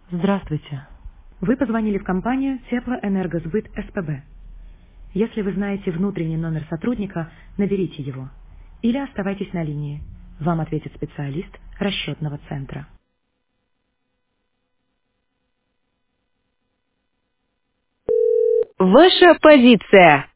Здравствуйте. Вы позвонили в компанию Теплоэнергосбыт СПБ. Если вы знаете внутренний номер сотрудника, наберите его. Или оставайтесь на линии. Вам ответит специалист расчетного центра. Ваша позиция.